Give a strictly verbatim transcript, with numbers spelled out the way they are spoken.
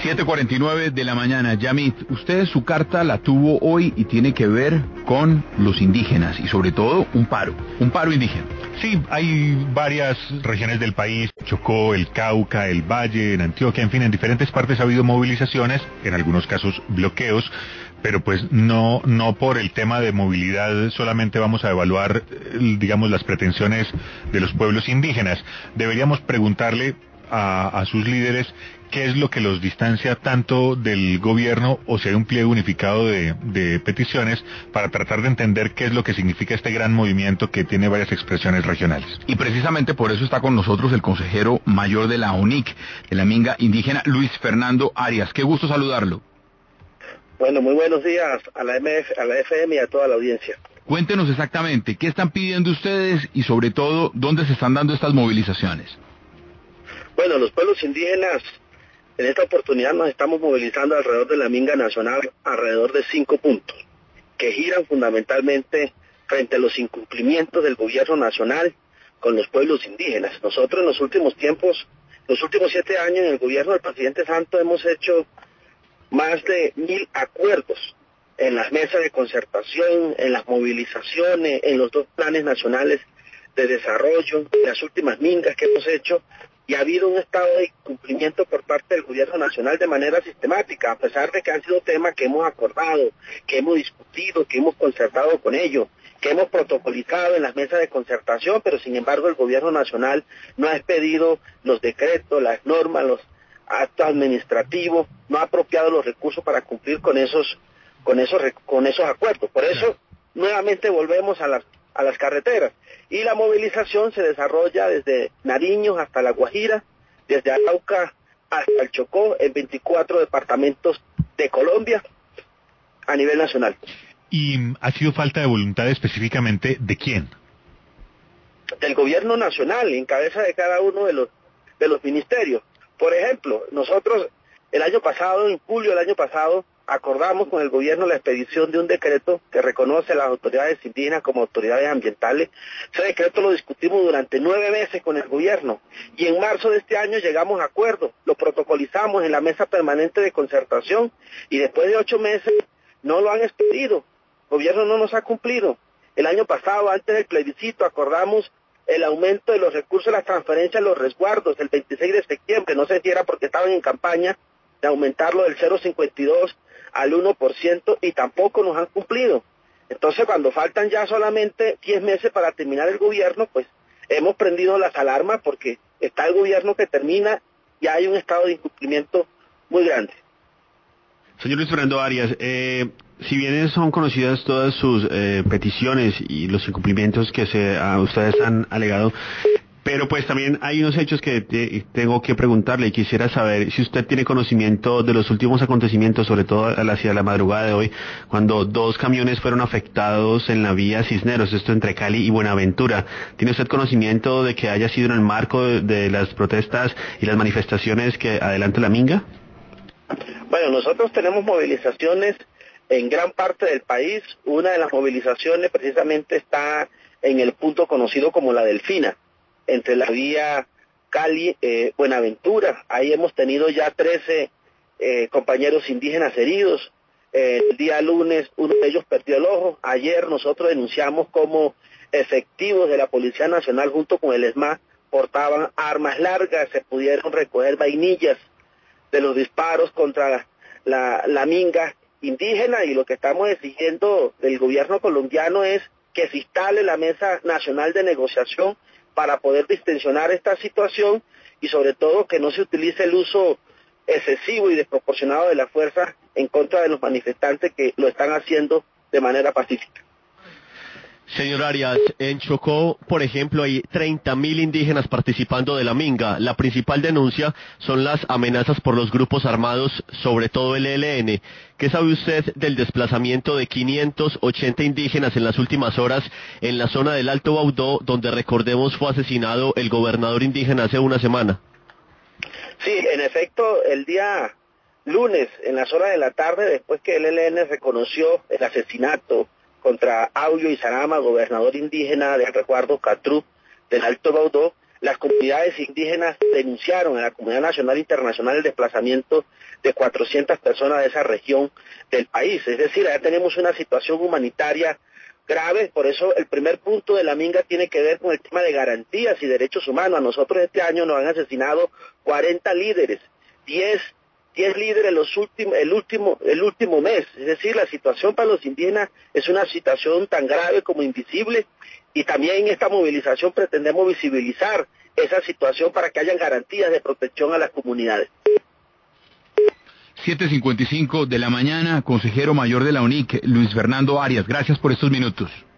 siete cuarenta y nueve de la mañana. Yamit, usted su carta la tuvo hoy y tiene que ver con los indígenas y sobre todo un paro, un paro indígena. Sí, hay varias regiones del país, Chocó, el Cauca, el Valle, en Antioquia, en fin, en diferentes partes ha habido movilizaciones, en algunos casos bloqueos, pero pues no no por el tema de movilidad solamente vamos a evaluar, digamos, las pretensiones de los pueblos indígenas. Deberíamos preguntarle a, a sus líderes qué es lo que los distancia tanto del gobierno, o si hay un pliego unificado de, de peticiones para tratar de entender qué es lo que significa este gran movimiento que tiene varias expresiones regionales. Y precisamente por eso está con nosotros el consejero mayor de la O N I C, de la Minga Indígena, Luis Fernando Arias. Qué gusto saludarlo. Bueno, muy buenos días a la M F, a la F M y a toda la audiencia. Cuéntenos exactamente qué están pidiendo ustedes y sobre todo dónde se están dando estas movilizaciones. Bueno, los pueblos indígenas en esta oportunidad nos estamos movilizando alrededor de la Minga Nacional, alrededor de cinco puntos, que giran fundamentalmente frente a los incumplimientos del gobierno nacional con los pueblos indígenas. Nosotros en los últimos tiempos, los últimos siete años en el gobierno del presidente Santos hemos hecho más de mil acuerdos en las mesas de concertación, en las movilizaciones, en los dos planes nacionales de desarrollo, en las últimas mingas que hemos hecho, y ha habido un estado de incumplimiento por parte del gobierno nacional de manera sistemática, a pesar de que han sido temas que hemos acordado, que hemos discutido, que hemos concertado con ellos, que hemos protocolizado en las mesas de concertación, pero sin embargo el gobierno nacional no ha expedido los decretos, las normas, los actos administrativos, no ha apropiado los recursos para cumplir con esos con esos con esos acuerdos. Por eso nuevamente volvemos a las a las carreteras, y la movilización se desarrolla desde Nariño hasta La Guajira, desde Arauca hasta el Chocó, en veinticuatro departamentos de Colombia a nivel nacional. ¿Y ha sido falta de voluntad específicamente de quién? Del gobierno nacional, en cabeza de cada uno de los de los ministerios. Por ejemplo, nosotros el año pasado, en julio del año pasado, acordamos con el gobierno la expedición de un decreto que reconoce a las autoridades indígenas como autoridades ambientales. Ese decreto lo discutimos durante nueve meses con el gobierno, y en marzo de este año llegamos a acuerdo, lo protocolizamos en la mesa permanente de concertación, y después de ocho meses no lo han expedido. El gobierno no nos ha cumplido. El año pasado, antes del plebiscito, acordamos el aumento de los recursos, las transferencias, los resguardos, el veintiséis de septiembre, no sé si era porque estaban en campaña, de aumentarlo del cero coma cincuenta y dos al uno por ciento, y tampoco nos han cumplido. Entonces, cuando faltan ya solamente diez meses para terminar el gobierno, pues hemos prendido las alarmas, porque está el gobierno que termina y hay un estado de incumplimiento muy grande. Señor Luis Fernando Arias, eh, si bien son conocidas todas sus eh, peticiones y los incumplimientos que se a ustedes han alegado, pero pues también hay unos hechos que te, tengo que preguntarle, y quisiera saber si usted tiene conocimiento de los últimos acontecimientos, sobre todo hacia la madrugada de hoy, cuando dos camiones fueron afectados en la vía Cisneros, esto entre Cali y Buenaventura. ¿Tiene usted conocimiento de que haya sido en el marco de, de las protestas y las manifestaciones que adelanta la Minga? Bueno, nosotros tenemos movilizaciones en gran parte del país. Una de las movilizaciones precisamente está en el punto conocido como la Delfina, entre la vía Cali, eh, Buenaventura. Ahí hemos tenido ya trece eh, compañeros indígenas heridos. Eh, el día lunes uno de ellos perdió el ojo. Ayer nosotros denunciamos cómo efectivos de la Policía Nacional junto con el ESMAD portaban armas largas, se pudieron recoger vainillas de los disparos contra la, la, la minga indígena, y lo que estamos exigiendo del gobierno colombiano es que se instale la Mesa Nacional de Negociación para poder distensionar esta situación, y sobre todo que no se utilice el uso excesivo y desproporcionado de la fuerza en contra de los manifestantes que lo están haciendo de manera pacífica. Señor Arias, en Chocó, por ejemplo, hay treinta mil indígenas participando de la Minga. La principal denuncia son las amenazas por los grupos armados, sobre todo el E L N. ¿Qué sabe usted del desplazamiento de quinientos ochenta indígenas en las últimas horas en la zona del Alto Baudó, donde, recordemos, fue asesinado el gobernador indígena hace una semana? Sí, en efecto, el día lunes, en las horas de la tarde, después que el E L N reconoció el asesinato contra Aulio Izarama, gobernador indígena del resguardo Catrú del Alto Baudó, las comunidades indígenas denunciaron en la comunidad nacional e internacional el desplazamiento de cuatrocientas personas de esa región del país. Es decir, allá tenemos una situación humanitaria grave. Por eso el primer punto de la Minga tiene que ver con el tema de garantías y derechos humanos. A nosotros este año nos han asesinado cuarenta líderes, diez líderes los últimos, el último, el último mes. Es decir, la situación para los indígenas es una situación tan grave como invisible, y también en esta movilización pretendemos visibilizar esa situación para que haya garantías de protección a las comunidades. siete cincuenta y cinco de la mañana, consejero mayor de la U N I C, Luis Fernando Arias, gracias por estos minutos.